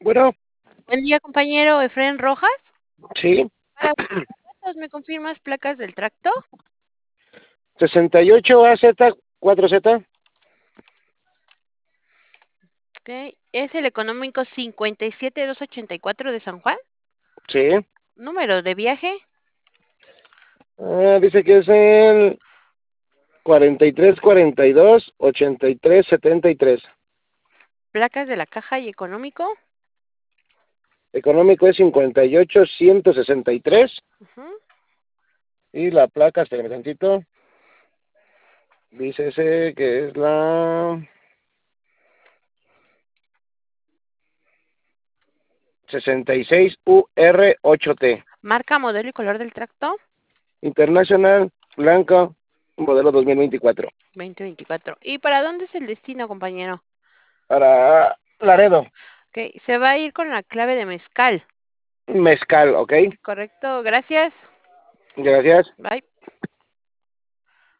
Bueno, Buen día, compañero Efren Rojas. sí, Para datos, ¿me confirmas placas del tracto? 68AZ4Z, Ok. ¿Es el económico 57284 de San Juan? sí. ¿Número de viaje? Dice que es el 4342-8373. ¿Placas de la caja y económico? Económico es 58163. Ujú. Y la placa, espérame tantito, dice ese que es la 66UR8T. ¿Marca, modelo y color del tracto? Internacional, blanca, modelo 2024. 2024. ¿Y para dónde es el destino, compañero? Para Laredo, Ok, se va a ir con la clave de mezcal. mezcal, ¿ok? Correcto, gracias. Gracias. Bye.